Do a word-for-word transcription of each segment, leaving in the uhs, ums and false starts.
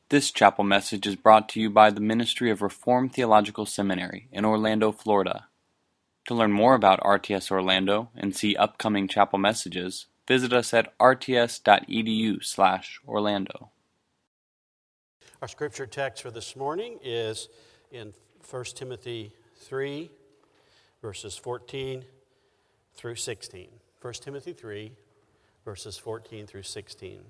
This chapel message is brought to you by the Ministry of Reformed Theological Seminary in Orlando, Florida. To learn more about R T S Orlando and see upcoming chapel messages, visit us at r t s dot e d u slash orlando. Our scripture text for this morning is in First Timothy three, verses fourteen through sixteen. First Timothy three, verses fourteen through sixteen.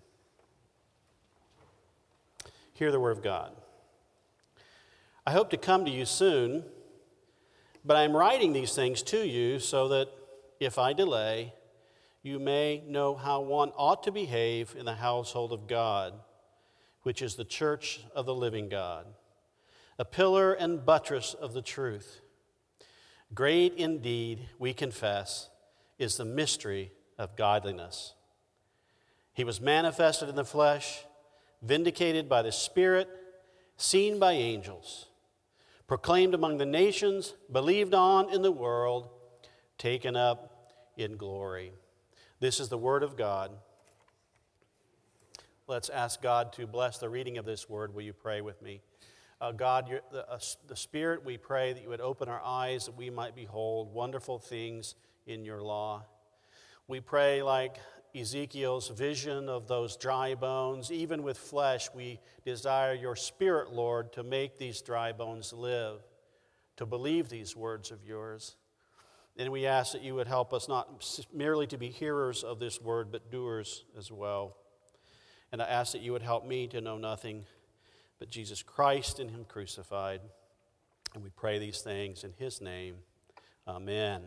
Hear the word of God. I hope to come to you soon, but I am writing these things to you so that if I delay, you may know how one ought to behave in the household of God, which is the church of the living God, a pillar and buttress of the truth. Great indeed, we confess, is the mystery of godliness. He was manifested in the flesh, vindicated by the Spirit, seen by angels, proclaimed among the nations, believed on in the world, taken up in glory. This is the word of God. Let's ask God to bless the reading of this word. Will you pray with me? Uh, God, you're, the, uh, the Spirit, we pray that you would open our eyes that we might behold wonderful things in your law. We pray like Ezekiel's vision of those dry bones, even with flesh, we desire your Spirit, Lord, to make these dry bones live, to believe these words of yours. And we ask that you would help us not merely to be hearers of this word, but doers as well. And I ask that you would help me to know nothing but Jesus Christ and him crucified. And we pray these things in his name. Amen.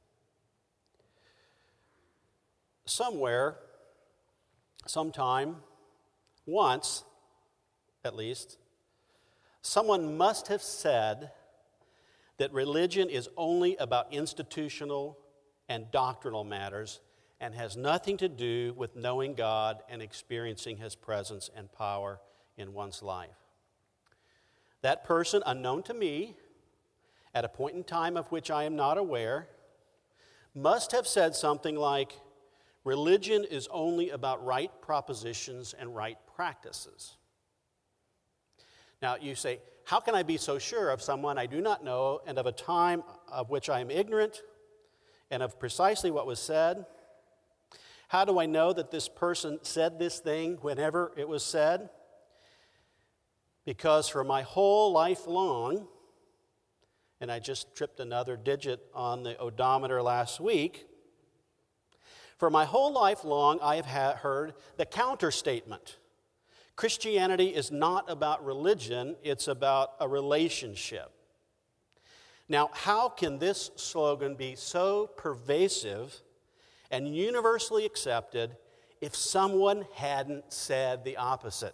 Somewhere, sometime, once, at least, someone must have said that religion is only about institutional and doctrinal matters and has nothing to do with knowing God and experiencing his presence and power in one's life. That person, unknown to me, at a point in time of which I am not aware, must have said something like, religion is only about right propositions and right practices. Now, you say, how can I be so sure of someone I do not know and of a time of which I am ignorant and of precisely what was said? How do I know that this person said this thing whenever it was said? Because for my whole life long, and I just tripped another digit on the odometer last week, for my whole life long, I have ha- heard the counter statement. Christianity is not about religion, it's about a relationship. Now, how can this slogan be so pervasive and universally accepted if someone hadn't said the opposite?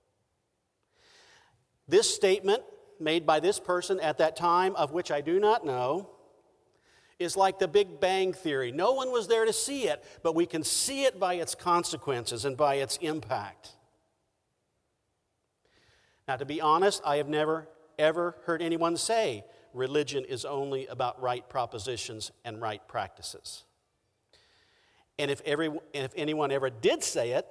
This statement made by this person at that time, of which I do not know, is like the Big Bang Theory. No one was there to see it, but we can see it by its consequences and by its impact. Now, to be honest, I have never, ever heard anyone say religion is only about right propositions and right practices. And if, every, and if anyone ever did say it,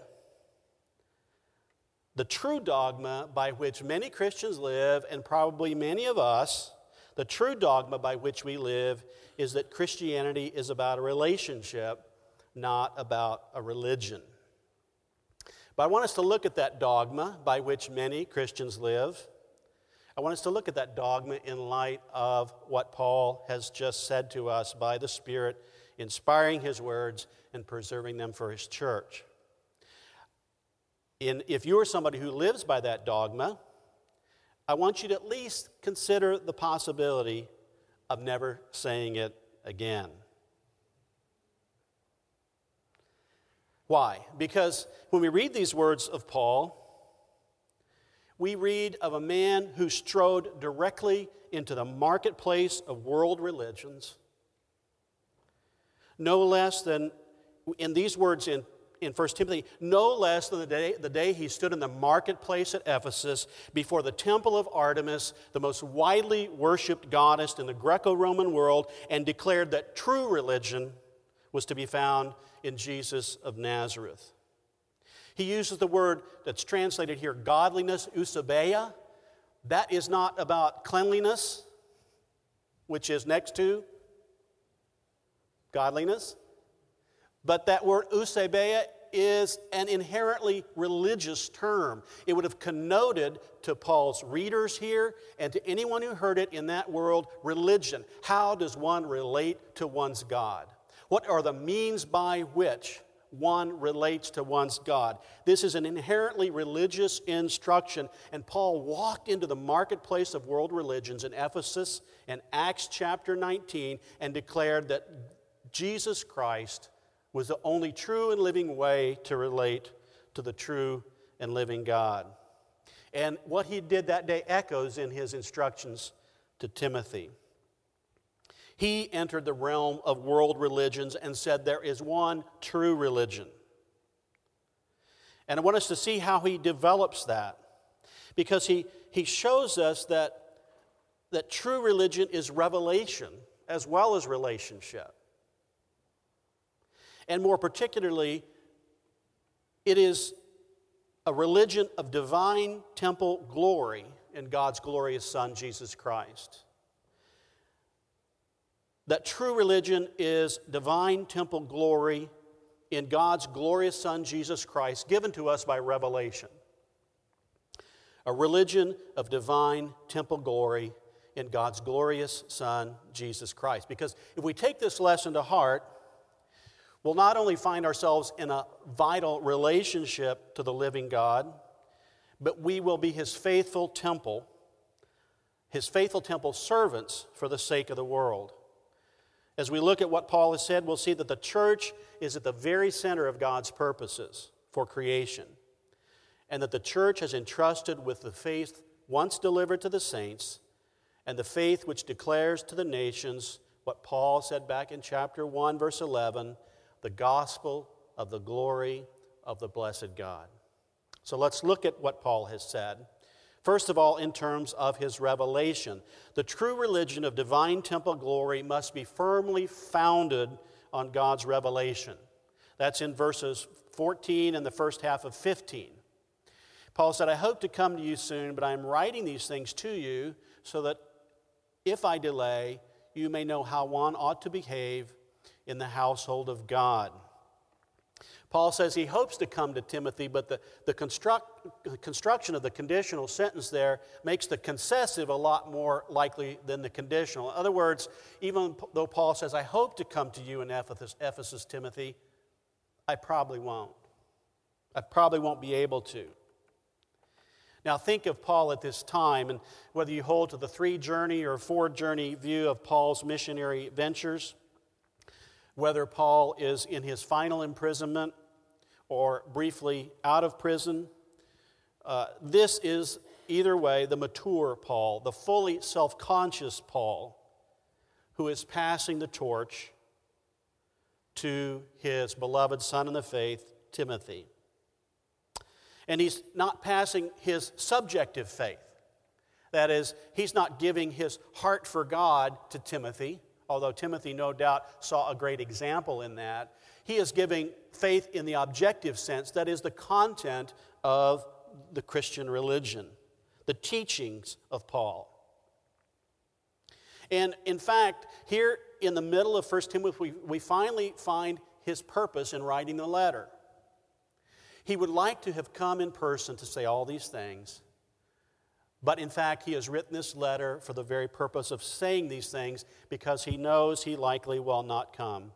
the true dogma by which many Christians live, and probably many of us, the true dogma by which we live is that Christianity is about a relationship, not about a religion. But I want us to look at that dogma by which many Christians live. I want us to look at that dogma in light of what Paul has just said to us by the Spirit, inspiring his words and preserving them for his church. In, if you are somebody who lives by that dogma, I want you to at least consider the possibility of never saying it again. Why? Because when we read these words of Paul, we read of a man who strode directly into the marketplace of world religions, no less than, in these words in In First Timothy, no less than the day, the day he stood in the marketplace at Ephesus before the temple of Artemis, the most widely worshipped goddess in the Greco-Roman world, and declared that true religion was to be found in Jesus of Nazareth. He uses the word that's translated here, godliness, eusebeia. That is not about cleanliness, which is next to godliness. But that word eusebeia is an inherently religious term. It would have connoted to Paul's readers here and to anyone who heard it in that world, religion. How does one relate to one's God? What are the means by which one relates to one's God? This is an inherently religious instruction, and Paul walked into the marketplace of world religions in Ephesus in Acts chapter nineteen and declared that Jesus Christ was the only true and living way to relate to the true and living God. And what he did that day echoes in his instructions to Timothy. He entered the realm of world religions and said there is one true religion. And I want us to see how he develops that, because he, he shows us that, that true religion is revelation as well as relationship. And more particularly, it is a religion of divine temple glory in God's glorious Son, Jesus Christ. That true religion is divine temple glory in God's glorious Son, Jesus Christ, given to us by revelation. A religion of divine temple glory in God's glorious Son, Jesus Christ. Because if we take this lesson to heart, we'll not only find ourselves in a vital relationship to the living God, but we will be His faithful temple, His faithful temple servants for the sake of the world. As we look at what Paul has said, we'll see that the church is at the very center of God's purposes for creation, and that the church has entrusted with the faith once delivered to the saints, and the faith which declares to the nations what Paul said back in chapter one, verse eleven, the gospel of the glory of the blessed God. So let's look at what Paul has said. First of all, in terms of his revelation, the true religion of divine temple glory must be firmly founded on God's revelation. That's in verses fourteen and the first half of fifteen. Paul said, I hope to come to you soon, but I am writing these things to you so that if I delay, you may know how one ought to behave in the household of God. Paul says he hopes to come to Timothy, but the, the, construct, the construction of the conditional sentence there makes the concessive a lot more likely than the conditional. In other words, even though Paul says, I hope to come to you in Ephesus, Ephesus, Timothy, I probably won't. I probably won't be able to. Now think of Paul at this time, and whether you hold to the three-journey or four-journey view of Paul's missionary ventures, whether Paul is in his final imprisonment or briefly out of prison, uh, this is, either way, the mature Paul, the fully self-conscious Paul, who is passing the torch to his beloved son in the faith, Timothy. And he's not passing his subjective faith. That is, he's not giving his heart for God to Timothy, although Timothy no doubt saw a great example in that. He is giving faith in the objective sense, that is the content of the Christian religion, the teachings of Paul. And in fact, here in the middle of First Timothy, we, we finally find his purpose in writing the letter. He would like to have come in person to say all these things, but in fact, he has written this letter for the very purpose of saying these things because he knows he likely will not come.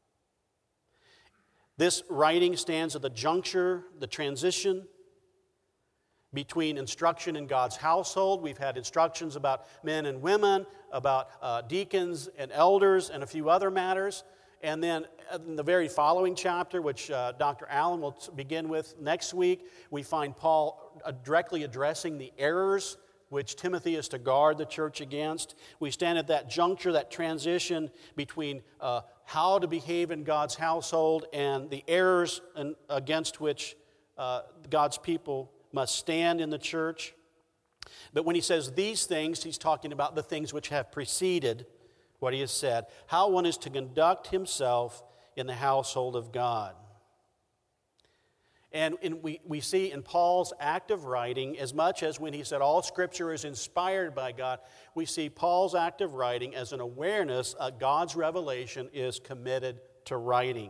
This writing stands at the juncture, the transition between instruction in God's household. We've had instructions about men and women, about uh, deacons and elders, and a few other matters. And then in the very following chapter, which uh, Doctor Allen will t- begin with next week, we find Paul uh, directly addressing the errors which Timothy is to guard the church against. We stand at that juncture, that transition between uh, how to behave in God's household and the errors and, against which uh, God's people must stand in the church. But when he says these things, he's talking about the things which have preceded what he has said, how one is to conduct himself in the household of God. And in, we, we see in Paul's act of writing, as much as when he said all Scripture is inspired by God, we see Paul's act of writing as an awareness of God's revelation is committed to writing.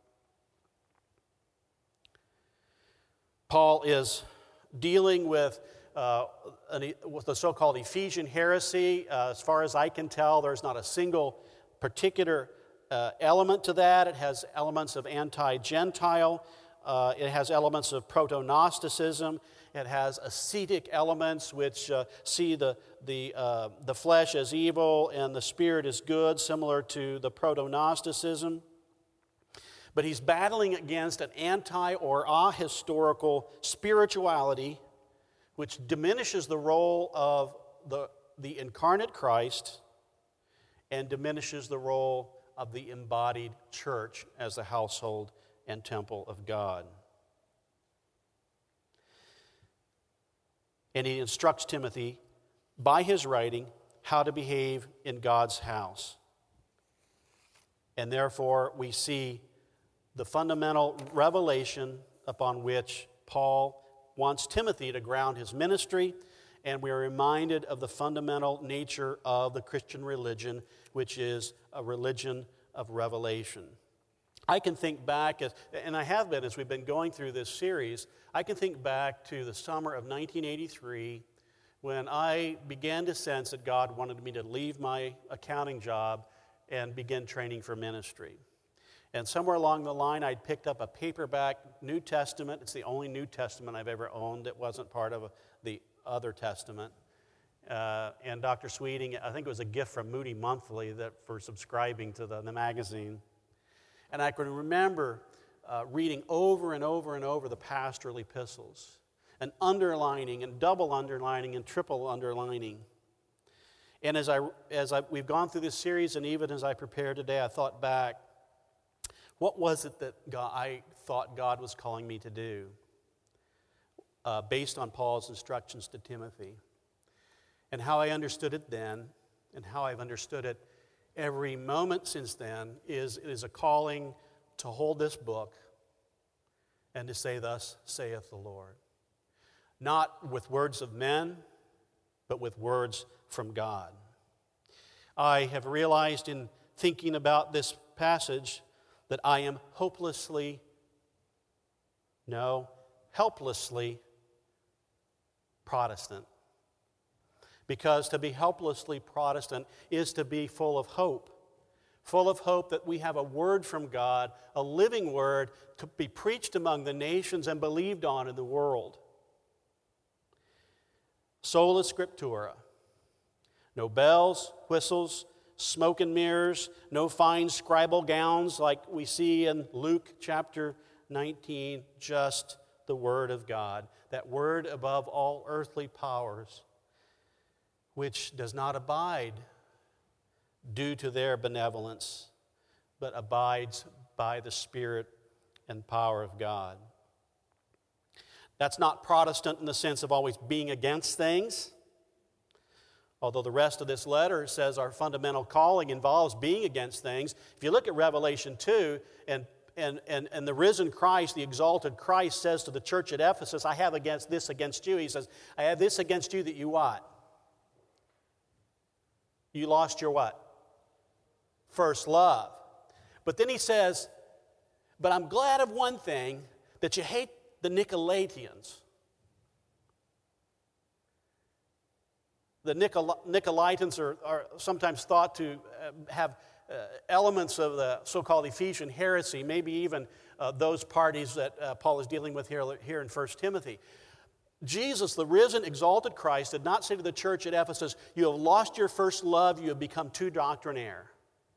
Paul is dealing with, uh, an, with the so-called Ephesian heresy. Uh, as far as I can tell, there's not a single particular uh, element to that. It has elements of anti-Gentile. Uh, it has elements of proto-Gnosticism. It has ascetic elements which uh, see the, the, uh, the flesh as evil and the spirit as good, similar to the proto-Gnosticism. But he's battling against an anti- or ahistorical spirituality which diminishes the role of the, the incarnate Christ and diminishes the role of the embodied church as the household and temple of God. And he instructs Timothy by his writing how to behave in God's house. And therefore we see the fundamental revelation upon which Paul wants Timothy to ground his ministry, and we are reminded of the fundamental nature of the Christian religion, which is a religion of revelation. I can think back, as, and I have been as we've been going through this series, I can think back to the summer of nineteen eighty-three when I began to sense that God wanted me to leave my accounting job and begin training for ministry. And somewhere along the line, I'd picked up a paperback New Testament. It's the only New Testament I've ever owned that wasn't part of the other Testament. Uh, and Doctor Sweeting, I think it was a gift from Moody Monthly that for subscribing to the, the magazine. And I can remember uh, reading over and over and over the pastoral epistles, and underlining and double underlining and triple underlining. And as I as I we've gone through this series, and even as I prepared today, I thought back, what was it that God, I thought God was calling me to do, uh, based on Paul's instructions to Timothy, and how I understood it then, and how I've understood it every moment since then is it is a calling to hold this book and to say, "Thus saith the Lord." Not with words of men, but with words from God. I have realized in thinking about this passage that I am hopelessly, no, helplessly Protestant. Because to be helplessly Protestant is to be full of hope. Full of hope that we have a word from God, a living word, to be preached among the nations and believed on in the world. Sola Scriptura. No bells, whistles, smoke and mirrors, no fine scribal gowns like we see in Luke chapter nineteen, just the Word of God. That Word above all earthly powers, which does not abide due to their benevolence, but abides by the Spirit and power of God. That's not Protestant in the sense of always being against things, although the rest of this letter says our fundamental calling involves being against things. If you look at Revelation two, and And, and, and the risen Christ, the exalted Christ, says to the church at Ephesus, I have against this against you. He says, I have this against you that you what? You lost your what? First love. But then he says, but I'm glad of one thing, that you hate the Nicolaitans. The Nicol- Nicolaitans are, are sometimes thought to have Uh, elements of the so-called Ephesian heresy, maybe even uh, those parties that uh, Paul is dealing with here, here in First Timothy. Jesus, the risen, exalted Christ, did not say to the church at Ephesus, you have lost your first love, you have become too doctrinaire.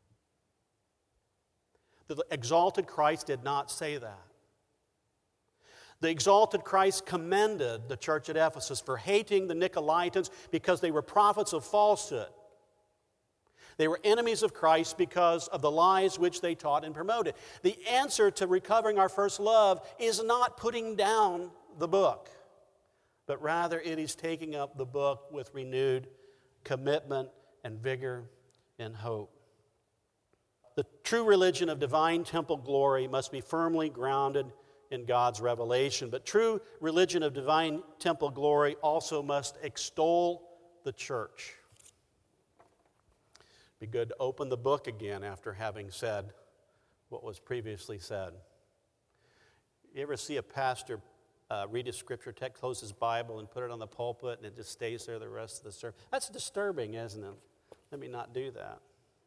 The exalted Christ did not say that. The exalted Christ commended the church at Ephesus for hating the Nicolaitans because they were prophets of falsehood. They were enemies of Christ because of the lies which they taught and promoted. The answer to recovering our first love is not putting down the book, but rather it is taking up the book with renewed commitment and vigor and hope. The true religion of divine temple glory must be firmly grounded in God's revelation. But true religion of divine temple glory also must extol the church. Be good to open the book again after having said what was previously said. You ever see a pastor uh, read a scripture text, close his Bible, and put it on the pulpit, and it just stays there the rest of the service? That's disturbing, isn't it? Let me not do that.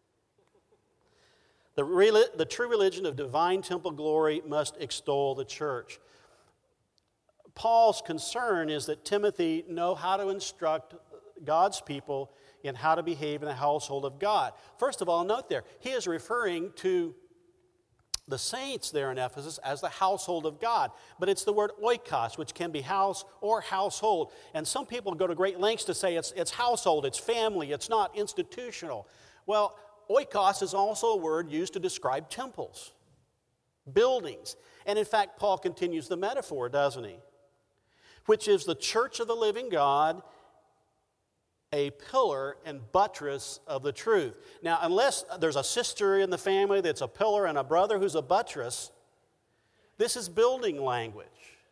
The, rel- the true religion of divine temple glory must extol the church. Paul's concern is that Timothy know how to instruct God's people in how to behave in the household of God. First of all, note there, he is referring to the saints there in Ephesus as the household of God. But it's the word oikos, which can be house or household. And some people go to great lengths to say it's, it's household, it's family, it's not institutional. Well, oikos is also a word used to describe temples, buildings. And in fact, Paul continues the metaphor, doesn't he? Which is the church of the living God, a pillar and buttress of the truth. Now, unless there's a sister in the family that's a pillar and a brother who's a buttress, this is building language.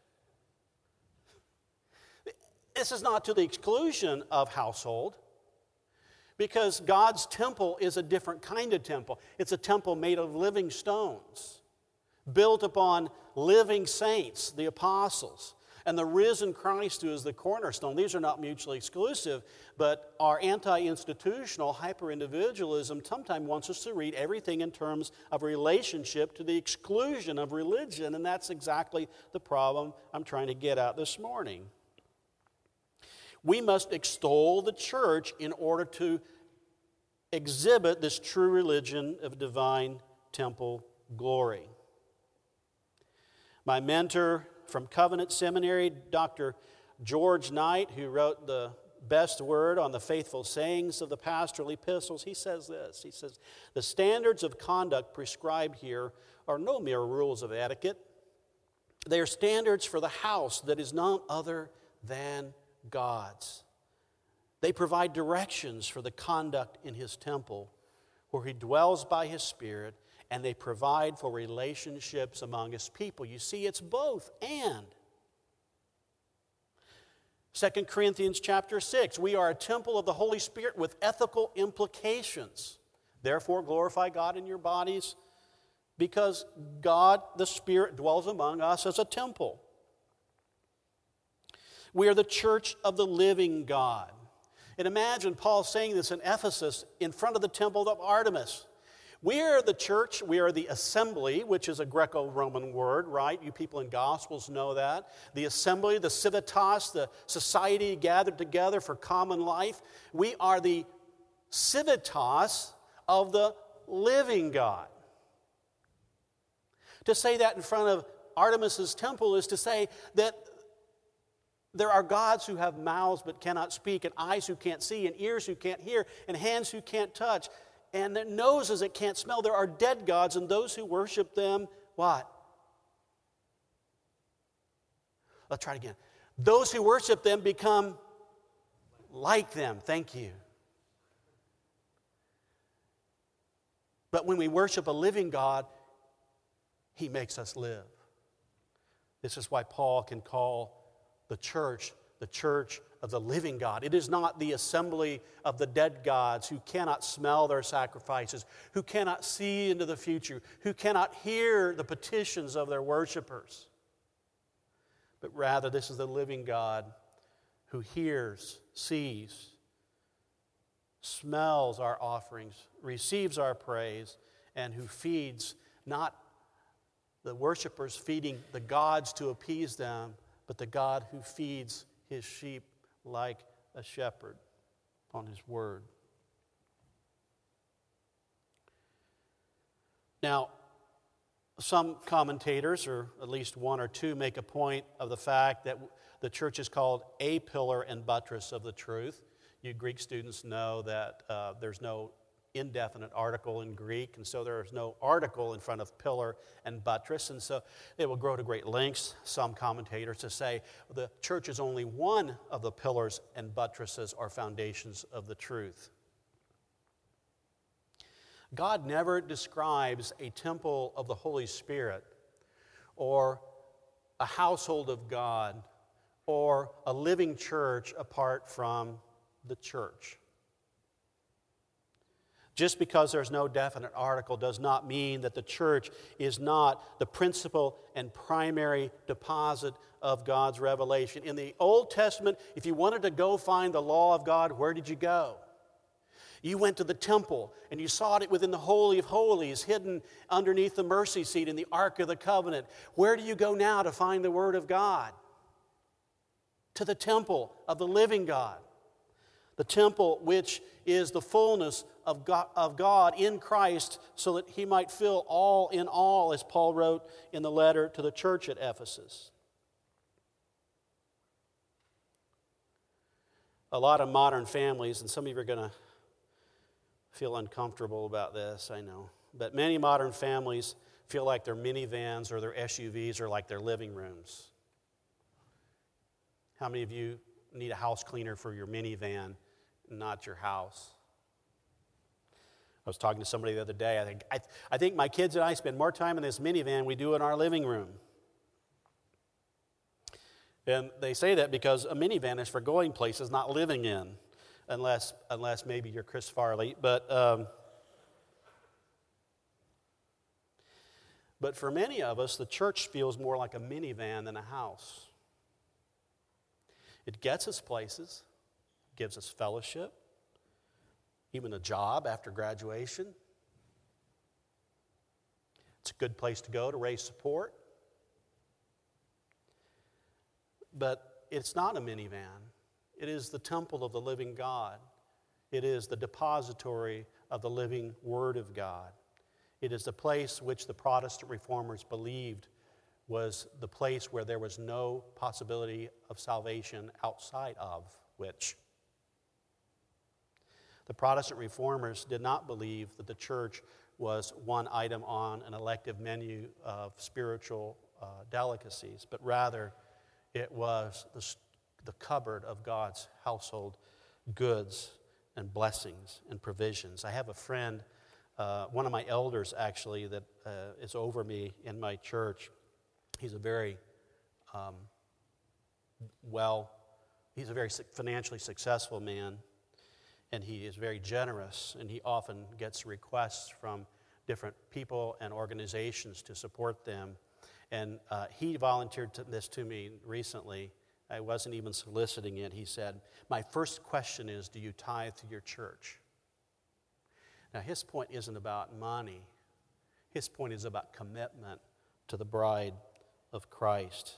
This is not to the exclusion of household, because God's temple is a different kind of temple. It's a temple made of living stones, built upon living saints, the apostles, and the risen Christ, who is the cornerstone. These are not mutually exclusive, but our anti-institutional hyper-individualism sometimes wants us to read everything in terms of relationship to the exclusion of religion, and that's exactly the problem I'm trying to get at this morning. We must extol the church in order to exhibit this true religion of divine temple glory. My mentor from Covenant Seminary, Doctor George Knight, who wrote the best word on the faithful sayings of the pastoral epistles, he says this. He says, the standards of conduct prescribed here are no mere rules of etiquette. They are standards for the house that is none other than God's. They provide directions for the conduct in His temple, where He dwells by His Spirit, and they provide for relationships among His people. You see, it's both and. Second Corinthians chapter six, we are a temple of the Holy Spirit with ethical implications. Therefore, glorify God in your bodies, because God, the Spirit, dwells among us as a temple. We are the church of the living God. And imagine Paul saying this in Ephesus in front of the temple of Artemis. We are the church, we are the assembly, which is a Greco-Roman word, right? You people in Gospels know that. The assembly, the civitas, the society gathered together for common life. We are the civitas of the living God. To say that in front of Artemis's temple is to say that there are gods who have mouths but cannot speak, and eyes who can't see, and ears who can't hear, and hands who can't touch, and their noses that can't smell. There are dead gods, and those who worship them, what? Let's try it again. Those who worship them become like them. Thank you. But when we worship a living God, He makes us live. This is why Paul can call the church the church of the living God. It is not the assembly of the dead gods who cannot smell their sacrifices, who cannot see into the future, who cannot hear the petitions of their worshipers. But rather, this is the living God who hears, sees, smells our offerings, receives our praise, and who feeds not the worshipers feeding the gods to appease them, but the God who feeds His sheep like a shepherd on His word. Now, some commentators, or at least one or two, make a point of the fact that the church is called a pillar and buttress of the truth. You Greek students know that uh, there's no indefinite article in Greek, and so there is no article in front of pillar and buttress, and so it will grow to great lengths, some commentators, to say the church is only one of the pillars and buttresses or foundations of the truth. God never describes a temple of the Holy Spirit or a household of God or a living church apart from the church. Just because there's no definite article does not mean that the church is not the principal and primary deposit of God's revelation. In the Old Testament, if you wanted to go find the law of God, where did you go? You went to the temple and you sought it within the Holy of Holies, hidden underneath the mercy seat in the Ark of the Covenant. Where do you go now to find the Word of God? To the temple of the living God. The temple which is the fullness of God, of God in Christ, so that He might fill all in all, as Paul wrote in the letter to the church at Ephesus. A lot of modern families, and some of you are going to feel uncomfortable about this, I know, but many modern families feel like their minivans or their S U Vs are like their living rooms. How many of you need a house cleaner for your minivan, not your house? I was talking to somebody the other day. I think, I, I think my kids and I spend more time in this minivan than we do in our living room. And they say that because a minivan is for going places, not living in, unless unless maybe you're Chris Farley. But um, but for many of us, the church feels more like a minivan than a house. It gets us places, gives us fellowship, even a job after graduation. It's a good place to go to raise support. But it's not a minivan. It is the temple of the living God. It is the depository of the living Word of God. It is the place which the Protestant reformers believed was the place where there was no possibility of salvation outside of which. The Protestant reformers did not believe that the church was one item on an elective menu of spiritual uh, delicacies, but rather it was the, the cupboard of God's household goods and blessings and provisions. I have a friend, uh, one of my elders actually, that uh, is over me in my church. He's a very um, well, he's a very financially successful man, and he is very generous, and he often gets requests from different people and organizations to support them. And uh, he volunteered to this to me recently. I wasn't even soliciting it. He said, "My first question is, do you tithe to your church?" Now, his point isn't about money. His point is about commitment to the bride of Christ.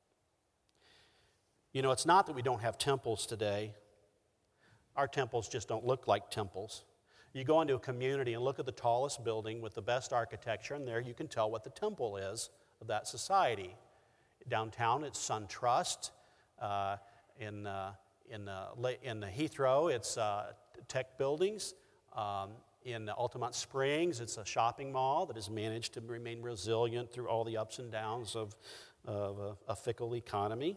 You know, it's not that we don't have temples today. Our temples just don't look like temples. You go into a community and look at the tallest building with the best architecture, and there you can tell what the temple is of that society. Downtown, it's SunTrust. Uh, in uh, in uh, in the Heathrow, it's uh, tech buildings. Um, in Altamont Springs, it's a shopping mall that has managed to remain resilient through all the ups and downs of, of a, a fickle economy.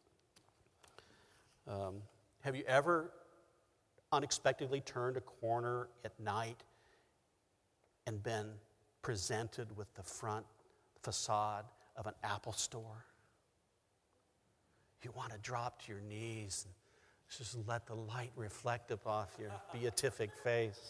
Um, have you ever unexpectedly turned a corner at night and been presented with the front facade of an Apple store? You want to drop to your knees and just let the light reflect off your beatific face.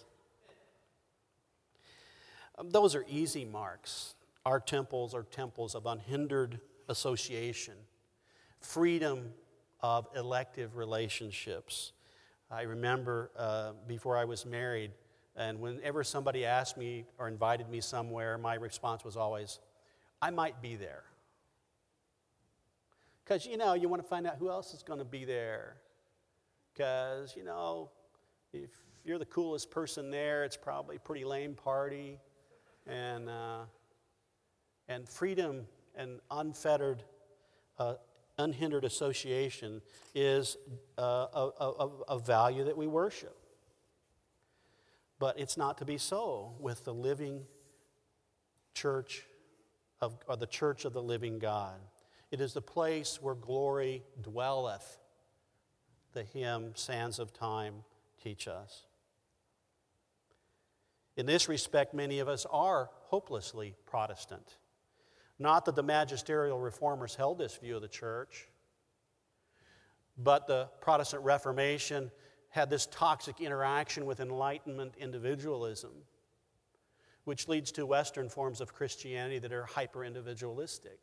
Um, those are easy marks. Our temples are temples of unhindered association, freedom of elective relationships. I remember uh, before I was married, and whenever somebody asked me or invited me somewhere, my response was always, "I might be there." Because, you know, you want to find out who else is going to be there. Because, you know, if you're the coolest person there, it's probably a pretty lame party. And uh, and freedom and unfettered, uh, unhindered association is uh, a, a, a value that we worship. But it's not to be so with the living church of, or the church of the living God. It is the place where glory dwelleth, the hymn, Sands of Time, teach us. In this respect, many of us are hopelessly Protestant. Not that the magisterial reformers held this view of the church, but the Protestant Reformation had this toxic interaction with Enlightenment individualism, which leads to Western forms of Christianity that are hyper-individualistic.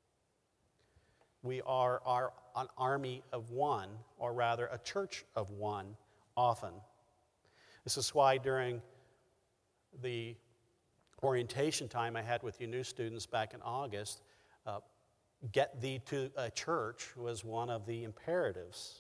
We are, are an army of one, or rather a church of one, often. This is why during the orientation time I had with you new students back in August, uh, get thee to a church was one of the imperatives.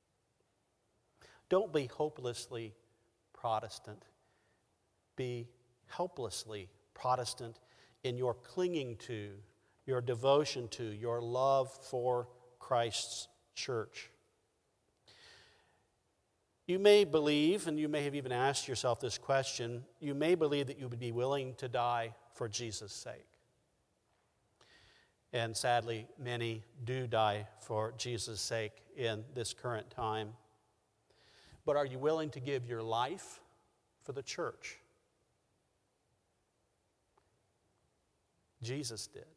Don't be hopelessly Protestant. Be helplessly Protestant in your clinging to, your devotion to, your love for Christ's church. You may believe, and you may have even asked yourself this question, you may believe that you would be willing to die for Jesus' sake. And sadly, many do die for Jesus' sake in this current time. But are you willing to give your life for the church? Jesus did.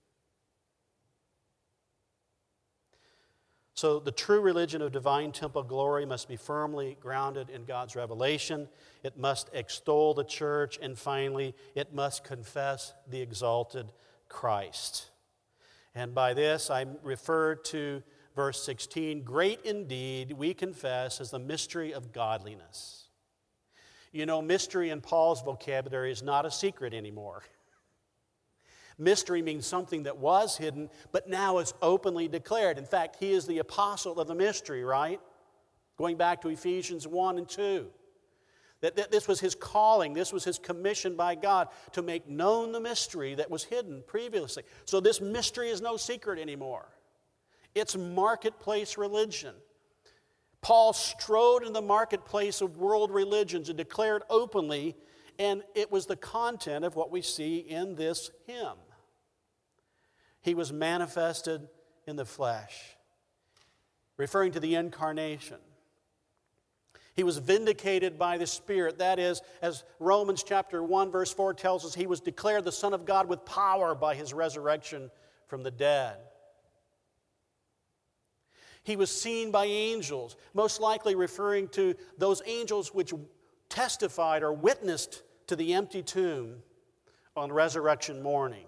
So the true religion of divine temple glory must be firmly grounded in God's revelation. It must extol the church. And finally, it must confess the exalted Christ. And by this, I refer to verse sixteen. Great indeed, we confess, is the mystery of godliness. You know, mystery in Paul's vocabulary is not a secret anymore. Mystery means something that was hidden, but now is openly declared. In fact, he is the apostle of the mystery, right? Going back to Ephesians one and two. That, that this was his calling, this was his commission by God to make known the mystery that was hidden previously. So this mystery is no secret anymore. It's marketplace religion. Paul strode in the marketplace of world religions and declared openly, and it was the content of what we see in this hymn. He was manifested in the flesh, referring to the incarnation. He was vindicated by the Spirit. That is, as Romans chapter one, verse four tells us, he was declared the Son of God with power by his resurrection from the dead. He was seen by angels, most likely referring to those angels which testified or witnessed to the empty tomb on resurrection morning.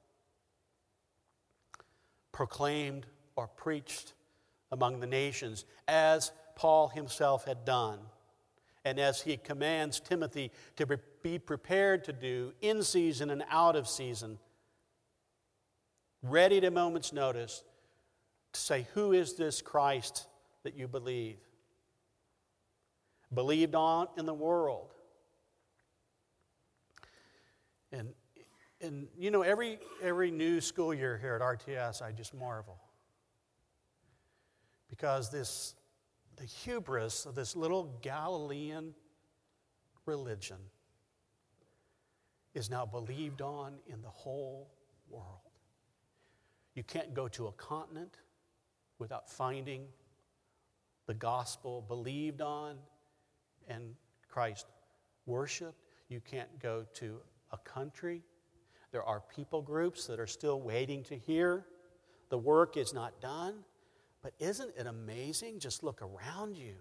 Proclaimed or preached among the nations, as Paul himself had done, and as he commands Timothy to be prepared to do in season and out of season, ready at a moment's notice to say, who is this Christ that you believe? Believed on in the world. And And, you know, every every new school year here at R T S, I just marvel. Because this, the hubris of this little Galilean religion is now believed on in the whole world. You can't go to a continent without finding the gospel believed on and Christ worshiped. You can't go to a country. There are people groups that are still waiting to hear. The work is not done. But isn't it amazing? Just look around you.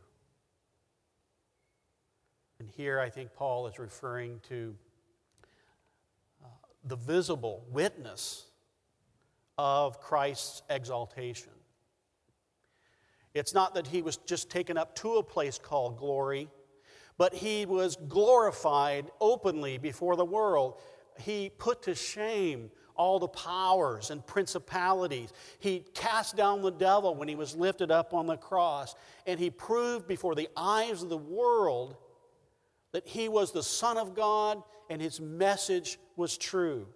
And here I think Paul is referring to uh, the visible witness of Christ's exaltation. It's not that he was just taken up to a place called glory, but he was glorified openly before the world. He put to shame all the powers and principalities. He cast down the devil when he was lifted up on the cross. And he proved before the eyes of the world that he was the Son of God and his message was true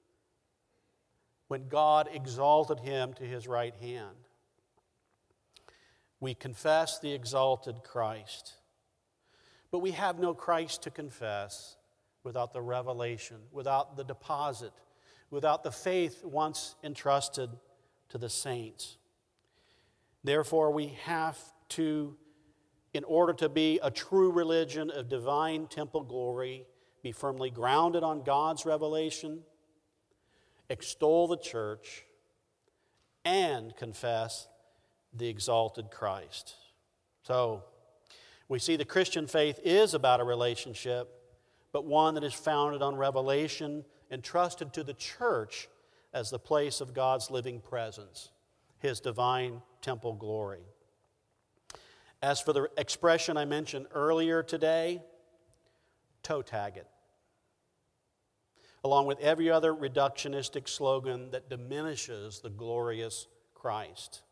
when God exalted him to his right hand. We confess the exalted Christ. But we have no Christ to confess without the revelation, without the deposit, without the faith once entrusted to the saints. Therefore, we have to, in order to be a true religion of divine temple glory, be firmly grounded on God's revelation, extol the church, and confess the exalted Christ. So, we see the Christian faith is about a relationship, but one that is founded on revelation, entrusted to the church as the place of God's living presence, His divine temple glory. As for the expression I mentioned earlier today, toe tag it, along with every other reductionistic slogan that diminishes the glorious Christ.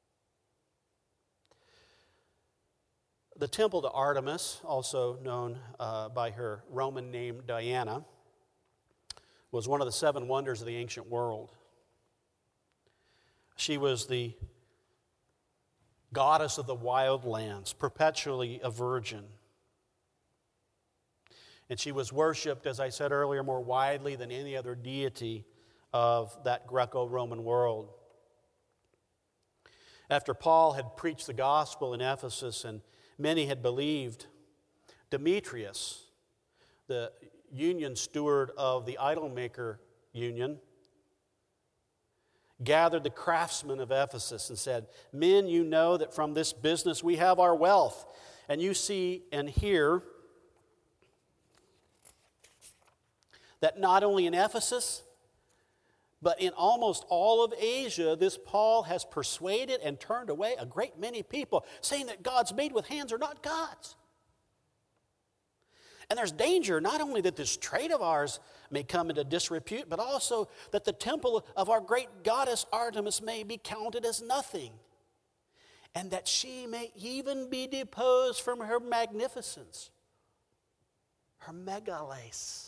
The temple to Artemis, also known uh, by her Roman name Diana, was one of the seven wonders of the ancient world. She was the goddess of the wild lands, perpetually a virgin. And she was worshipped, as I said earlier, more widely than any other deity of that Greco-Roman world. After Paul had preached the gospel in Ephesus and many had believed, Demetrius, the union steward of the idol-maker union, gathered the craftsmen of Ephesus and said, "Men, you know that from this business we have our wealth. And you see and hear that not only in Ephesus, but in almost all of Asia, this Paul has persuaded and turned away a great many people, saying that gods made with hands are not gods. And there's danger not only that this trade of ours may come into disrepute, but also that the temple of our great goddess Artemis may be counted as nothing, and that she may even be deposed from her magnificence, her megales,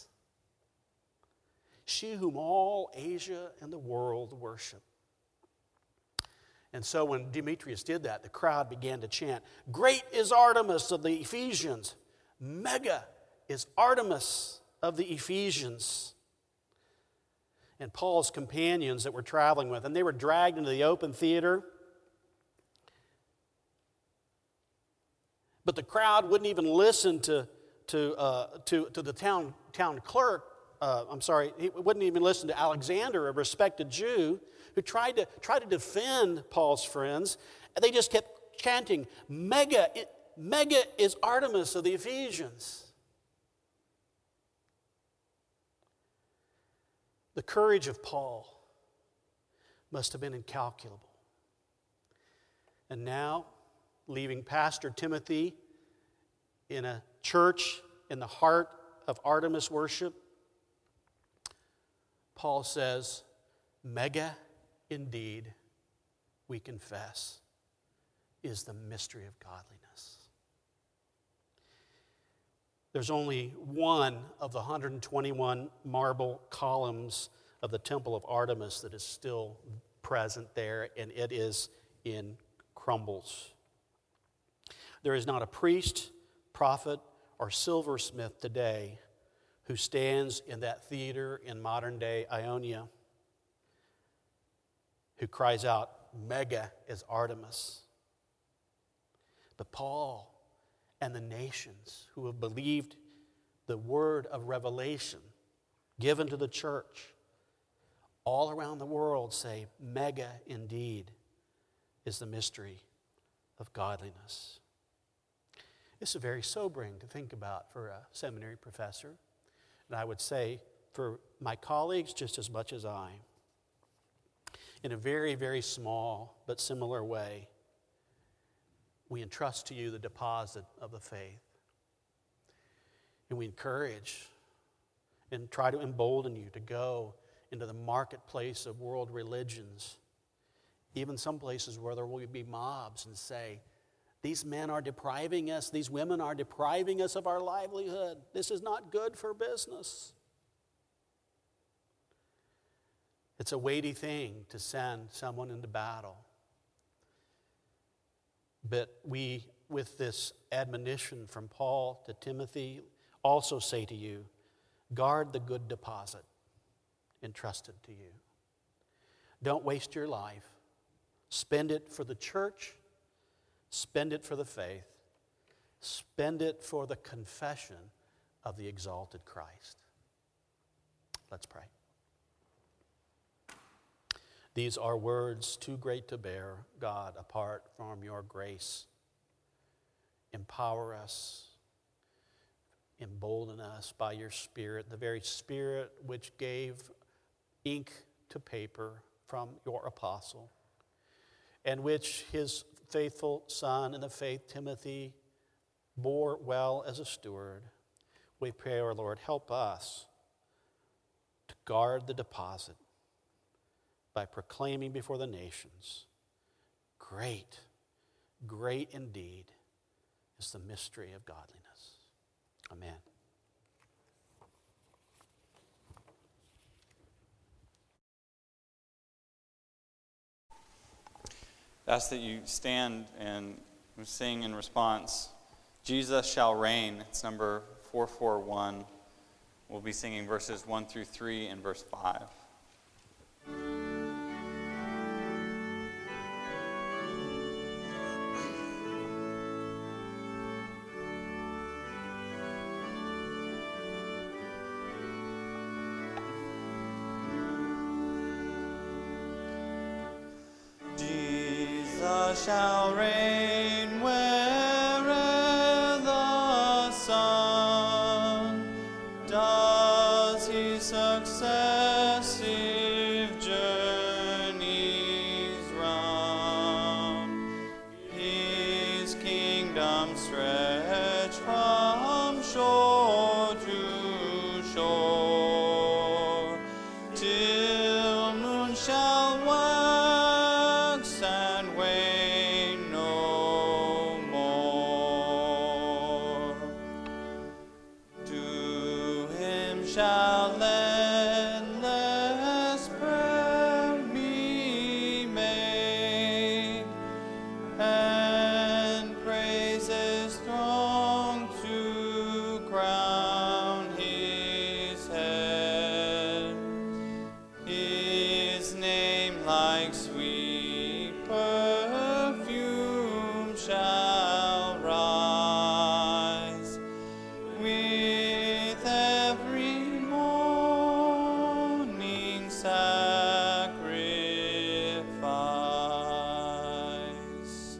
she whom all Asia and the world worship." And so when Demetrius did that, the crowd began to chant, "Great is Artemis of the Ephesians. Mega is Artemis of the Ephesians." And Paul's companions that were traveling with him, they were dragged into the open theater. But the crowd wouldn't even listen to, to, uh, to, to the town, town clerk. Uh, I'm sorry, he wouldn't even listen to Alexander, a respected Jew, who tried to, tried to defend Paul's friends. And they just kept chanting, Mega, Mega is Artemis of the Ephesians. The courage of Paul must have been incalculable. And now, leaving Pastor Timothy in a church in the heart of Artemis worship, Paul says, "Mega indeed, we confess, is the mystery of godliness." There's only one of the one hundred twenty-one marble columns of the Temple of Artemis that is still present there, and it is in crumbles. There is not a priest, prophet, or silversmith today who stands in that theater in modern-day Ionia who cries out, "Mega is Artemis." But Paul and the nations who have believed the word of revelation given to the church all around the world say, "Mega indeed is the mystery of godliness." This is very sobering to think about for a seminary professor. And I would say for my colleagues just as much as I. In a very, very small but similar way, we entrust to you the deposit of the faith. And we encourage and try to embolden you to go into the marketplace of world religions, even some places where there will be mobs, and say, "These men are depriving us, these women are depriving us of our livelihood. This is not good for business." It's a weighty thing to send someone into battle. But we, with this admonition from Paul to Timothy, also say to you, guard the good deposit entrusted to you. Don't waste your life. Spend it for the church. Spend it for the faith. Spend it for the confession of the exalted Christ. Let's pray. These are words too great to bear, God, apart from your grace. Empower us, embolden us by your Spirit, the very Spirit which gave ink to paper from your apostle, and which his faithful son in the faith, Timothy, bore well as a steward. We pray, our Lord, help us to guard the deposit by proclaiming before the nations, great, great indeed is the mystery of godliness. Amen. I ask that you stand and sing in response, Jesus shall reign. It's number four forty-one. We'll be singing verses one through three and verse five. Shall reign where'er the sun does his successive journeys run. His kingdom stretch from shore to shore till noon shall wax and wane no more. To him shall endless prayer be made, and praises throng to crown his head. His name like sweet perfume shall rise with every morning sacrifice.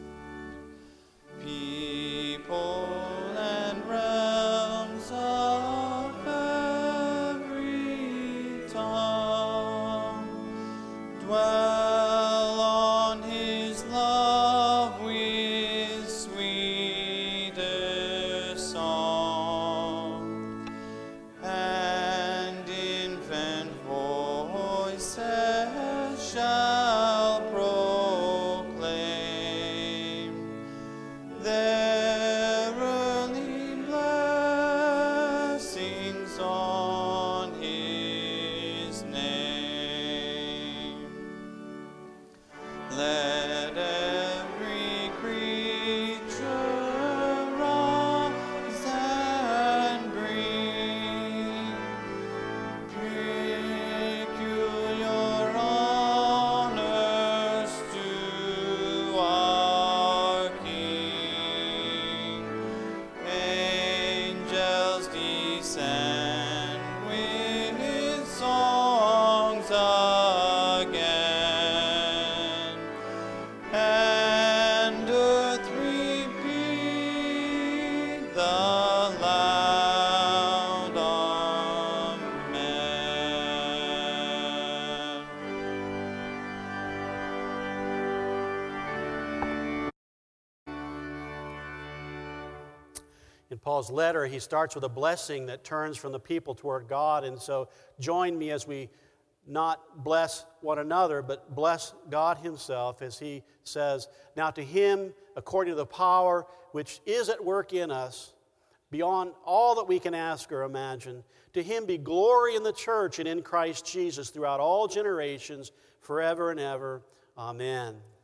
People and realms of every tongue dwell on his love with sweetest song, and infant voices shall proclaim their early blessings on his name. Let every creature rise and bring peculiar honors to our King. Angels descend with songs again, and earth repeat the loud Amen. In Paul's letter, he starts with a blessing that turns from the people toward God. And so join me as we not bless one another, but bless God himself as he says, now to him, according to the power which is at work in us, beyond all that we can ask or imagine, to him be glory in the church and in Christ Jesus throughout all generations, forever and ever. Amen.